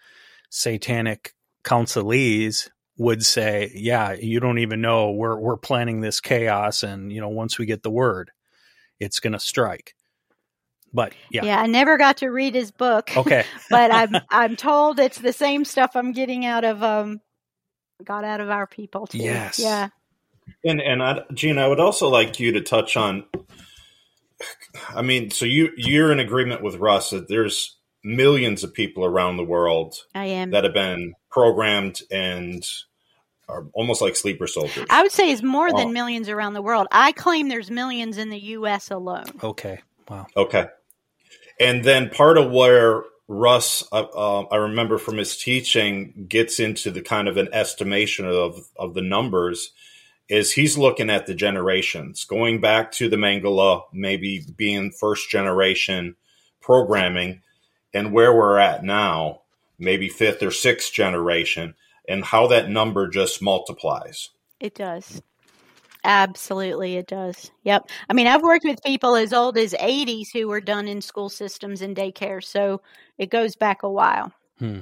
satanic counselees would say, yeah, you don't even know, we're we're planning this chaos, and you know, once we get the word, it's going to strike. But yeah. Yeah, I never got to read his book. Okay. But I'm I'm told it's the same stuff I'm getting out of um got out of our people too. Yes. Yeah. And and I, Gina, I would also like you to touch on. I mean, so you you're in agreement with Russ that there's millions of people around the world I am. that have been programmed and are almost like sleeper soldiers. I would say it's more Oh. than millions around the world. I claim there's millions in the U S alone. Okay. Wow. Okay. And then part of where Russ, uh, uh, I remember from his teaching, gets into the kind of an estimation of, of the numbers is he's looking at the generations, going back to the Mangala, maybe being first generation programming, and where we're at now, maybe fifth or sixth generation, and how that number just multiplies. It does. Absolutely, it does. Yep. I mean, I've worked with people as old as eighties who were done in school systems and daycare, so it goes back a while. Hmm.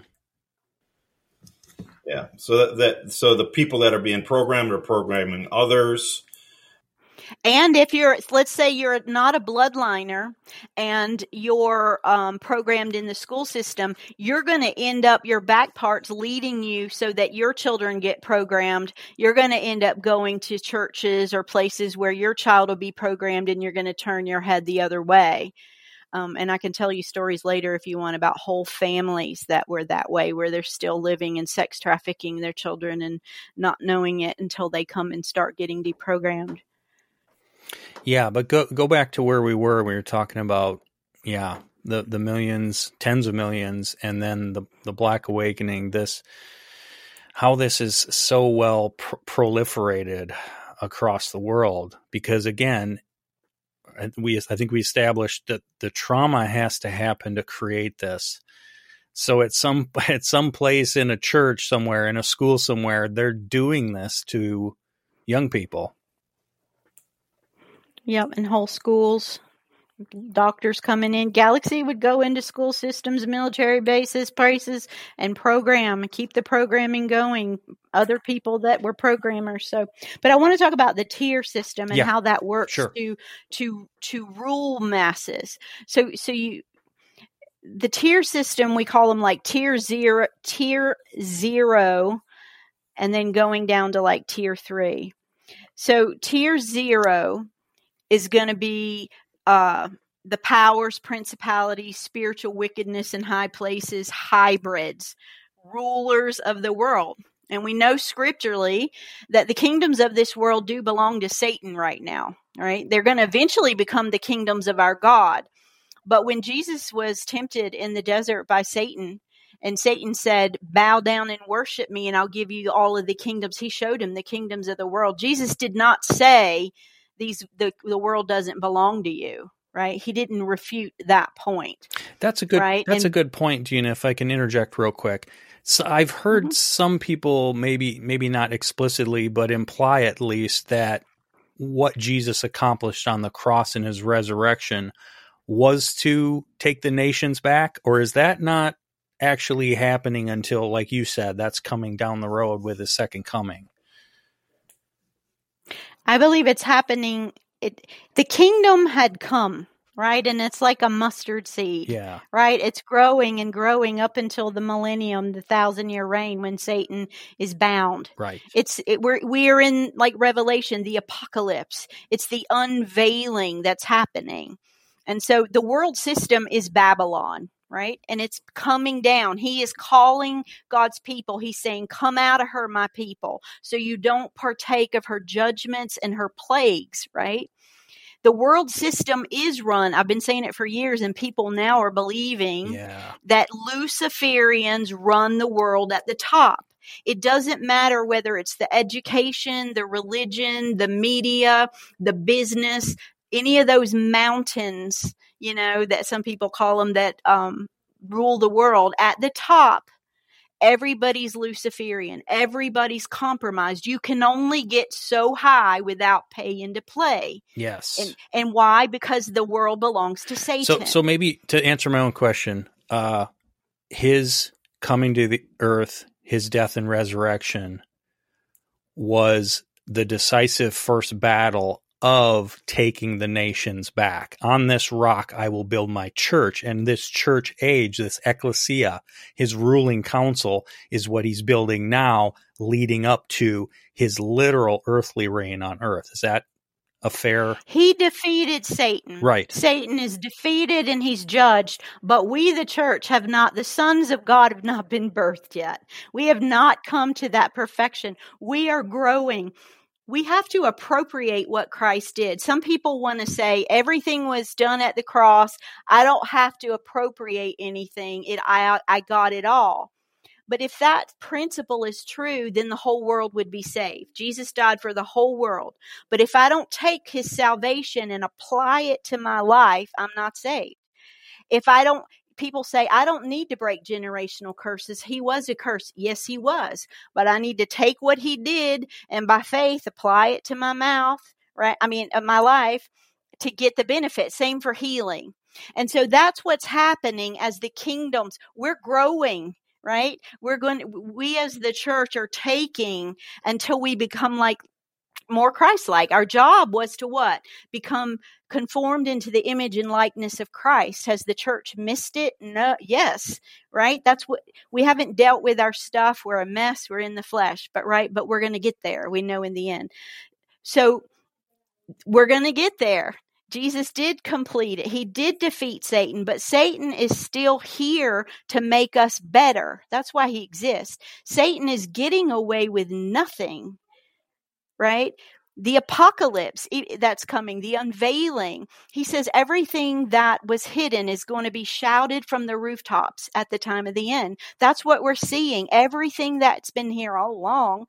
Yeah. So that, that so the people that are being programmed are programming others. And if you're, let's say you're not a bloodliner and you're um, programmed in the school system, you're going to end up, your back parts leading you so that your children get programmed. You're going to end up going to churches or places where your child will be programmed, and you're going to turn your head the other way. Um, and I can tell you stories later if you want about whole families that were that way, where they're still living and sex trafficking their children and not knowing it until they come and start getting deprogrammed. Yeah, but go go back to where we were. We were talking about, yeah, the, the millions, tens of millions, and then the the Black Awakening. This, how this is so well pr- proliferated across the world. Because again, we I think we established that the trauma has to happen to create this. So at some at some place in a church somewhere, in a school somewhere, they're doing this to young people. Yep, and whole schools, doctors coming in. Galaxy would go into school systems, military bases, places, and program, keep the programming going. Other people that were programmers. So, but I want to talk about the tier system and Yeah, how that works sure. to to to rule masses. So, so you. The tier system, we call them like tier zero, tier zero, and then going down to like tier three. So tier zero is going to be uh, the powers, principalities, spiritual wickedness in high places, hybrids, rulers of the world. And we know scripturally that the kingdoms of this world do belong to Satan right now, right? They're going to eventually become the kingdoms of our God. But when Jesus was tempted in the desert by Satan, and Satan said, bow down and worship me, and I'll give you all of the kingdoms, he showed him the kingdoms of the world. Jesus did not say, these the, the world doesn't belong to you, right? He didn't refute that point. That's a good right? That's and, a good point, Gina, if I can interject real quick. So I've heard mm-hmm. some people, maybe maybe not explicitly, but imply at least that what Jesus accomplished on the cross and his resurrection was to take the nations back, or is that not actually happening until, like you said, that's coming down the road with his second coming? I believe it's happening. It, the kingdom had come, right? And it's like a mustard seed, yeah, right? It's growing and growing up until the millennium, the thousand year reign when Satan is bound. Right. It's it, we're we are in like Revelation, the apocalypse. It's the unveiling that's happening. And so the world system is Babylon, right? And it's coming down. He is calling God's people. He's saying, come out of her, my people, so you don't partake of her judgments and her plagues, right? The world system is run. I've been saying it for years, and people now are believing yeah. that Luciferians run the world at the top. It doesn't matter whether it's the education, the religion, the media, the business, any of those mountains, you know, that some people call them that um, rule the world. At the top, everybody's Luciferian. Everybody's compromised. You can only get so high without paying to play. Yes. And, and why? Because the world belongs to Satan. So, so maybe to answer my own question, uh, his coming to the earth, his death and resurrection was the decisive first battle of taking the nations back. On this rock, I will build my church. And this church age, this ecclesia, his ruling council, is what he's building now, leading up to his literal earthly reign on earth. Is that a fair? He defeated Satan. Right. Satan is defeated and he's judged, but we, the church, have not, the sons of God have not been birthed yet. We have not come to that perfection. We are growing. We have to appropriate what Christ did. Some people want to say everything was done at the cross. I don't have to appropriate anything. It, I, I got it all. But if that principle is true, then the whole world would be saved. Jesus died for the whole world. But if I don't take his salvation and apply it to my life, I'm not saved. If I don't, people say, I don't need to break generational curses. He was a curse. Yes, he was. But I need to take what he did and by faith apply it to my mouth, right? I mean, my life to get the benefit. Same for healing. And so that's what's happening as the kingdoms. We're growing, right? We're going, we as the church are taking until we become like more Christ-like. Our job was to what? Become conformed into the image and likeness of Christ. Has the church missed it? No. Yes. Right? That's what we haven't dealt with our stuff. We're a mess. We're in the flesh, but right. But we're going to get there. We know in the end. So we're going to get there. Jesus did complete it. He did defeat Satan, but Satan is still here to make us better. That's why he exists. Satan is getting away with nothing. Right? The apocalypse that's coming, the unveiling. He says everything that was hidden is going to be shouted from the rooftops at the time of the end. That's what we're seeing. Everything that's been here all along,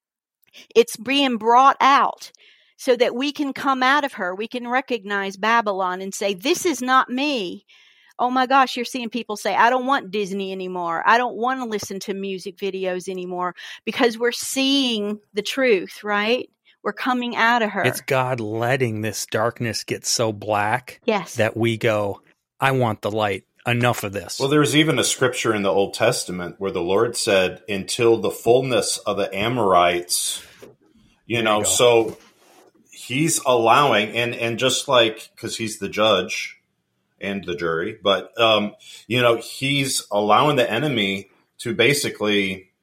it's being brought out so that we can come out of her. We can recognize Babylon and say, this is not me. Oh my gosh, you're seeing people say, I don't want Disney anymore. I don't want to listen to music videos anymore, because we're seeing the truth, right? We're coming out of her. It's God letting this darkness get so black yes. that we go, I want the light. Enough of this. Well, there's even a scripture in the Old Testament where the Lord said, until the fullness of the Amorites, you there know, you so he's allowing, and, and just like, because he's the judge and the jury, but, um, you know, he's allowing the enemy to basically,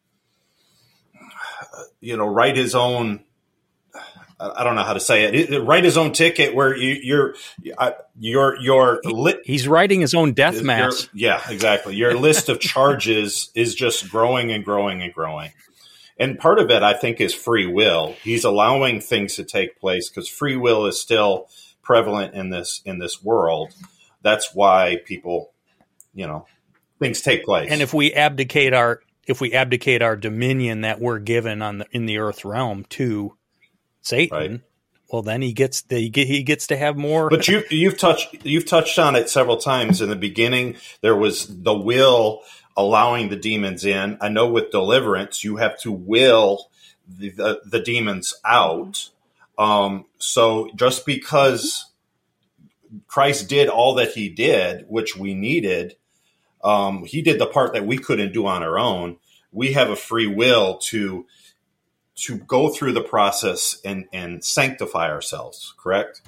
you know, write his own, I don't know how to say it. Write his own ticket where you, you're, you're, you're. Li- He's writing his own death match. Yeah, exactly. Your list of charges is just growing and growing and growing. And part of it, I think, is free will. He's allowing things to take place because free will is still prevalent in this in this world. That's why people, you know, things take place. And if we abdicate our if we abdicate our dominion that we're given on the in the earth realm to Satan, right, well, then he gets the, he gets to have more. But you you've touched you've touched on it several times. In the beginning, there was the will allowing the demons in. I know with deliverance, you have to will the the, the demons out. Um, so just because Christ did all that he did, which we needed, um, he did the part that we couldn't do on our own. We have a free will to. to go through the process and, and sanctify ourselves, correct?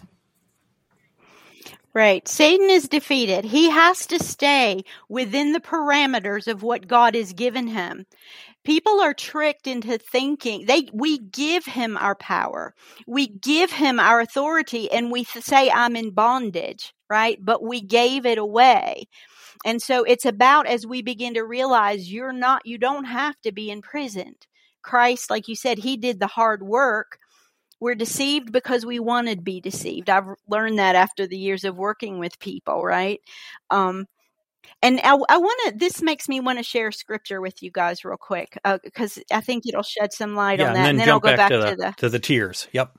Right. Satan is defeated. He has to stay within the parameters of what God has given him. People are tricked into thinking they we give him our power. We give him our authority, and we say, I'm in bondage, right? But we gave it away. And so it's about, as we begin to realize, you're not, you don't have to be imprisoned. Christ, like you said, he did the hard work. We're deceived because we want to be deceived. I've learned that after the years of working with people, right? Um, and I, I want to, this makes me want to share scripture with you guys real quick, because uh, I think it'll shed some light yeah, on that. And then, and then jump I'll go back, back to, to the, the, to the tears. Yep.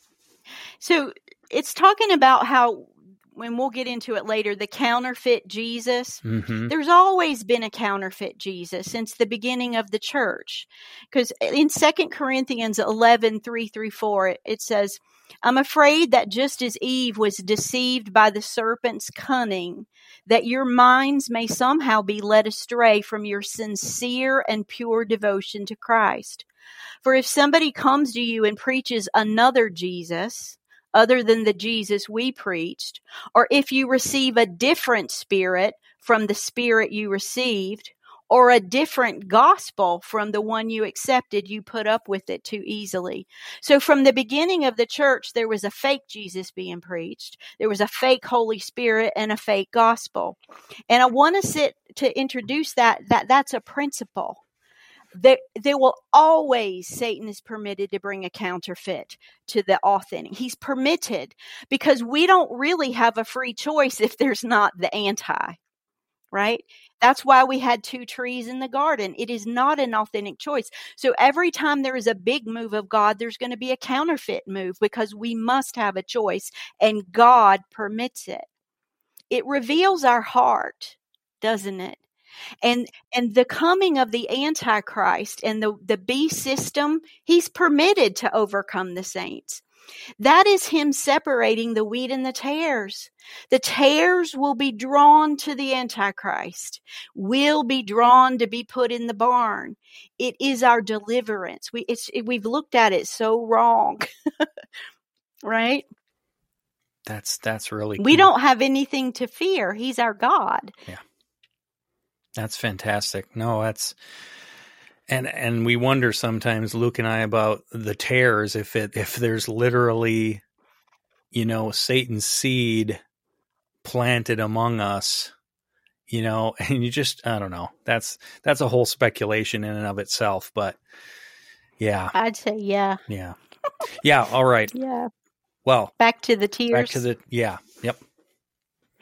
So it's talking about how, when we'll get into it later, the counterfeit Jesus. Mm-hmm. There's always been a counterfeit Jesus since the beginning of the church. Because in Second Corinthians eleven, three through four, it, it says, I'm afraid that just as Eve was deceived by the serpent's cunning, that your minds may somehow be led astray from your sincere and pure devotion to Christ. For if somebody comes to you and preaches another Jesus, other than the Jesus we preached, or if you receive a different spirit from the spirit you received, or a different gospel from the one you accepted, you put up with it too easily. So from the beginning of the church, there was a fake Jesus being preached. There was a fake Holy Spirit and a fake gospel. And I want to sit to introduce that, that that's a principle. There, there will always, Satan is permitted to bring a counterfeit to the authentic. He's permitted because we don't really have a free choice if there's not the anti, right? That's why we had two trees in the garden. It is not an authentic choice. So every time there is a big move of God, there's going to be a counterfeit move because we must have a choice, and God permits it. It reveals our heart, doesn't it? And and the coming of the Antichrist and the, the beast system, he's permitted to overcome the saints. That is him separating the wheat and the tares. The tares will be drawn to the Antichrist, will be drawn to be put in the barn. It is our deliverance. We it's it, we've looked at it so wrong, right? That's that's really we key. don't have anything to fear. He's our God. Yeah. That's fantastic. No, that's, and and we wonder sometimes, Luke and I, about the tares, if it if there's literally, you know, Satan's seed planted among us, you know, and you just, I don't know. That's that's a whole speculation in and of itself, but yeah. I'd say yeah. Yeah. Yeah, all right. Yeah. Well, back to the tears. Back to the, yeah, yep.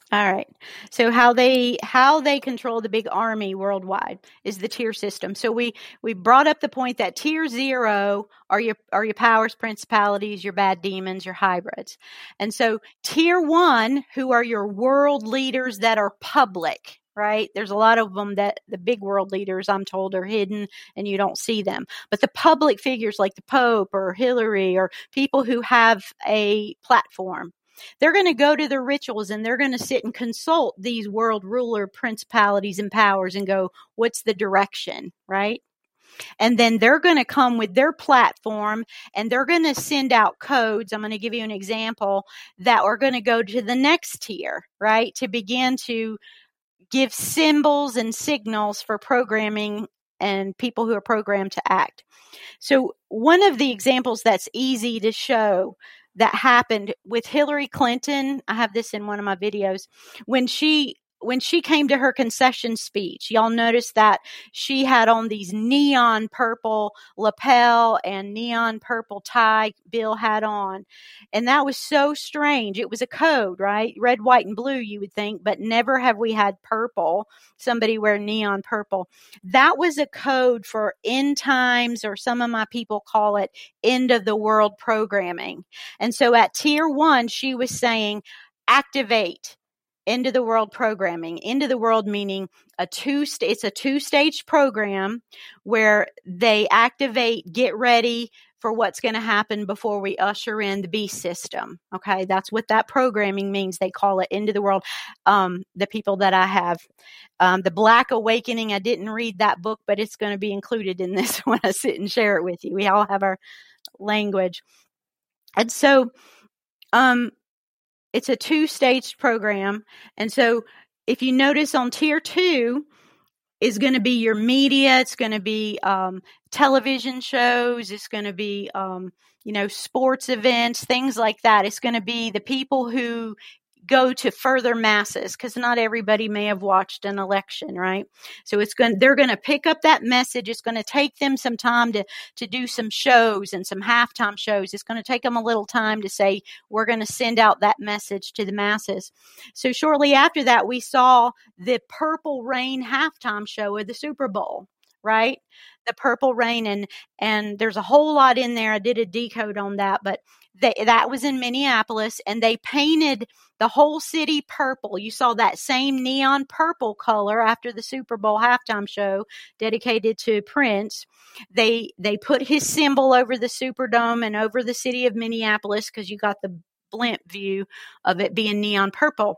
All right. So how they how they control the big army worldwide is the tier system. So we we brought up the point that tier zero are your are your powers, principalities, your bad demons, your hybrids. And so tier one, who are your world leaders that are public, right? There's a lot of them that the big world leaders, I'm told, are hidden and you don't see them. But the public figures like the Pope or Hillary or people who have a platform, they're going to go to their rituals and they're going to sit and consult these world ruler principalities and powers and go, what's the direction, right? And then they're going to come with their platform and they're going to send out codes. I'm going to give you an example that are going to go to the next tier, right? To begin to give symbols and signals for programming and people who are programmed to act. So one of the examples that's easy to show that happened with Hillary Clinton, I have this in one of my videos, when she when she came to her concession speech, y'all noticed that she had on these neon purple lapel and neon purple tie Bill had on. And that was so strange. It was a code, right? Red, white, and blue, you would think, but never have we had purple, somebody wear neon purple. That was a code for end times, or some of my people call it end of the world programming. And so at tier one, she was saying, activate end of the world programming. End of the world meaning a two st- it's a two-stage program where they activate, get ready for what's going to happen before we usher in the beast system. Okay, that's what that programming means. They call it end of the world. Um, the people that I have, um, the Black Awakening, I didn't read that book, but it's going to be included in this when I sit and share it with you. We all have our language. And so, um, it's a two-stage program. And so if you notice on tier two is going to be your media. It's going to be um, television shows. It's going to be, um, you know, sports events, things like that. It's going to be the people who go to further masses, because not everybody may have watched an election, right? So it's going, they're going to pick up that message. It's going to take them some time to, to do some shows and some halftime shows. It's going to take them a little time to say, we're going to send out that message to the masses. So shortly after that, we saw the Purple Rain halftime show of the Super Bowl, right? The Purple Rain. And, and there's a whole lot in there. I did a decode on that, but they, that was in Minneapolis, and they painted the whole city purple. You saw that same neon purple color after the Super Bowl halftime show dedicated to Prince. They they put his symbol over the Superdome and over the city of Minneapolis, because you got the blimp view of it being neon purple.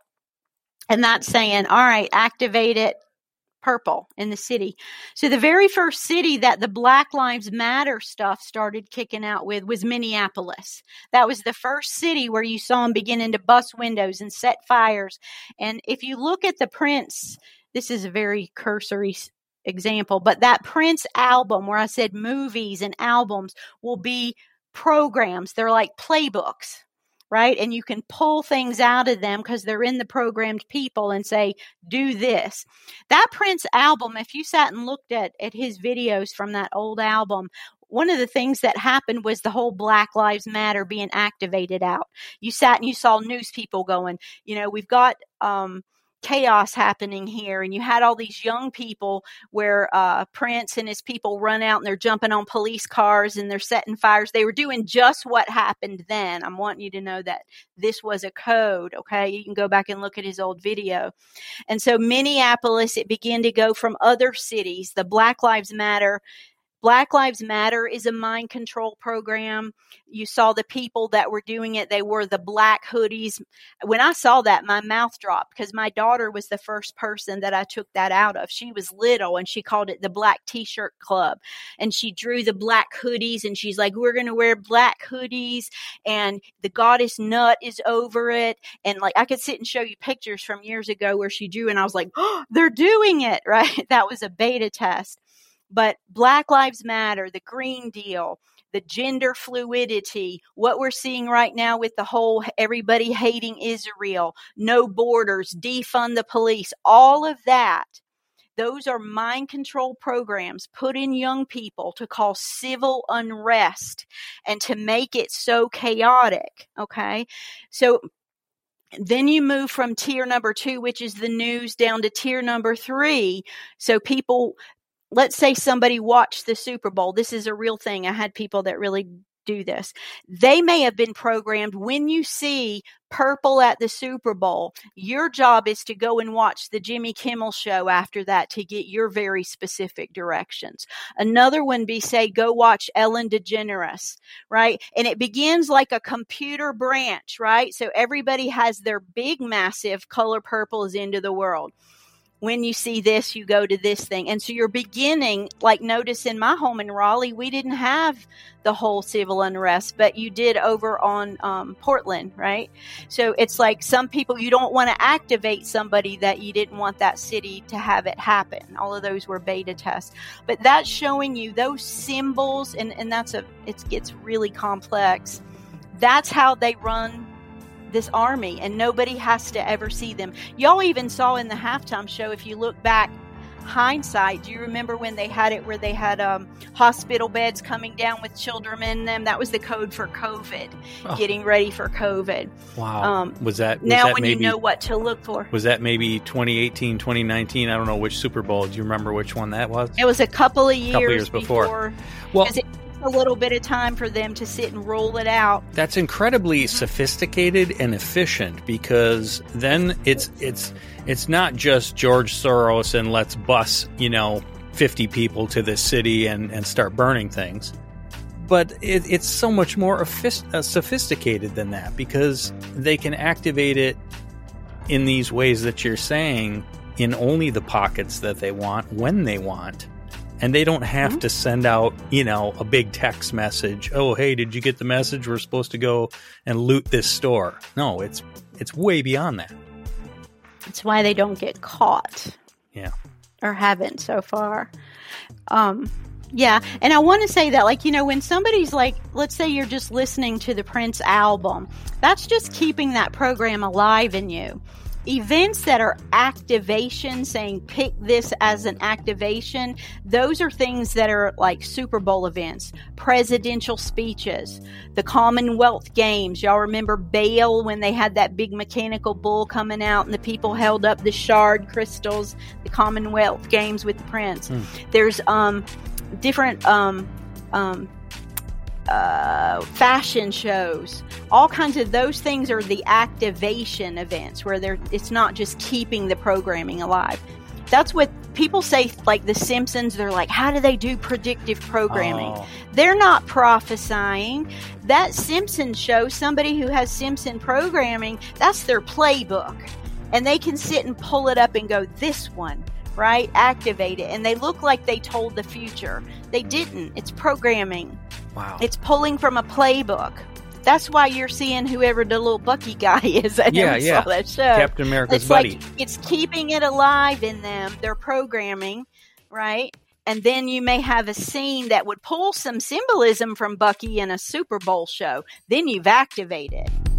And that's saying, all right, activate it purple in the city. So the very first city that the Black Lives Matter stuff started kicking out with was Minneapolis. That was the first city where you saw them beginning to bust windows and set fires. And if you look at the Prince, this is a very cursory example, but that Prince album where I said movies and albums will be programs. They're like playbooks, right? And you can pull things out of them because they're in the programmed people and say, do this. That Prince album, if you sat and looked at, at his videos from that old album, one of the things that happened was the whole Black Lives Matter being activated out. You sat and you saw news people going, you know, we've got um, chaos happening here. And you had all these young people where uh, Prince and his people run out and they're jumping on police cars and they're setting fires. They were doing just what happened then. I'm wanting you to know that this was a code. Okay. You can go back and look at his old video. And so Minneapolis, it began to go from other cities. The Black Lives Matter Black Lives Matter is a mind control program. You saw the people that were doing it. They wore the black hoodies. When I saw that, my mouth dropped because my daughter was the first person that I took that out of. She was little and she called it the Black T-shirt Club. And she drew the black hoodies and she's like, we're going to wear black hoodies and the goddess nut is over it. And like, I could sit and show you pictures from years ago where she drew and I was like, oh, they're doing it, right? That was a beta test. But Black Lives Matter, the Green Deal, the gender fluidity, what we're seeing right now with the whole everybody hating Israel, no borders, defund the police, all of that, those are mind control programs put in young people to cause civil unrest and to make it so chaotic, okay? So Then you move from tier number two, which is the news, down to tier number three. So people, let's say somebody watched the Super Bowl. This is a real thing. I had people that really do this. They may have been programmed, when you see purple at the Super Bowl, your job is to go and watch the Jimmy Kimmel show after that to get your very specific directions. Another one be, say, go watch Ellen DeGeneres, right? And it begins like a computer branch, right? So everybody has their big, massive color purple is into the world. When you see this, you go to this thing. And so you're beginning, like notice in my home in Raleigh, we didn't have the whole civil unrest, but you did over on um, Portland, right? So it's like some people, you don't want to activate somebody that you didn't want that city to have it happen. All of those were beta tests. But that's showing you those symbols, and, and that's a, it gets really complex. That's how they run this army, and nobody has to ever see them. Y'all even saw in the halftime show, if you look back, hindsight, do you remember when they had it where they had um, hospital beds coming down with children in them? That was the code for COVID, oh. getting ready for COVID. Wow. Um, was that was now that when maybe, you know what to look for? Was that maybe twenty eighteen, twenty nineteen? I don't know which Super Bowl. Do you remember which one that was? It was a couple of years, couple years before. before well, it a little bit of time for them to sit and roll it out. That's incredibly sophisticated and efficient, because then it's it's it's not just George Soros and let's bus, you know, fifty people to this city and, and start burning things. But it, it's so much more offic- uh, sophisticated than that, because they can activate it in these ways that you're saying, in only the pockets that they want, when they want. And they don't have mm-hmm. to send out, you know, a big text message. Oh, hey, did you get the message? We're supposed to go and loot this store. No, it's it's way beyond that. That's why they don't get caught. Yeah. Or haven't so far. Um, yeah. And I want to say that, like, you know, when somebody's like, let's say you're just listening to the Prince album, that's just keeping that program alive in you. Events that are activation, saying pick this as an activation, those are things that are like Super Bowl events, presidential speeches, the Commonwealth Games. Y'all remember Bale when they had that big mechanical bull coming out and the people held up the shard crystals, the Commonwealth Games with the Prince. Mm. There's um different um um uh, fashion shows, all kinds of those things are the activation events where they're, it's not just keeping the programming alive. That's what people say, like The Simpsons, they're like, how do they do predictive programming? Oh. They're not prophesying. That Simpsons show, somebody who has Simpson programming, that's their playbook. And they can sit and pull it up and go, this one, right? Activate it. And they look like they told the future. They didn't. It's programming. Wow. It's pulling from a playbook. That's why you're seeing whoever the little Bucky guy is. I yeah, never yeah. saw that show. Captain America's it's buddy. Like, it's keeping it alive in them. They're programming, right? And then you may have a scene that would pull some symbolism from Bucky in a Super Bowl show. Then you've activated.